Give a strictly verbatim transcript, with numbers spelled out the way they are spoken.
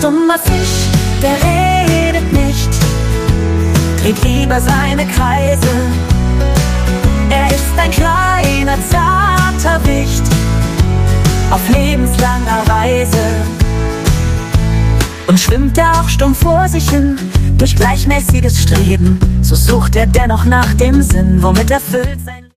stummer Fisch, der redet nicht, dreht lieber seine Kreise. Er ist ein kleiner, zarter Wicht auf lebenslanger Reise. Und schwimmt er auch stumm vor sich hin, durch gleichmäßiges Streben, so sucht er dennoch nach dem Sinn, womit erfüllt sein